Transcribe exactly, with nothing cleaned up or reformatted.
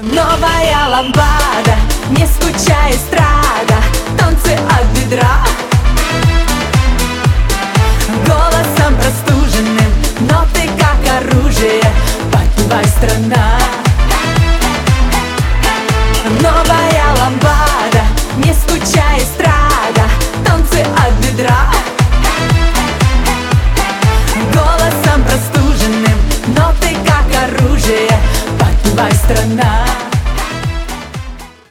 Новая ламбада, не скучай, эстрада, танцы от бедра.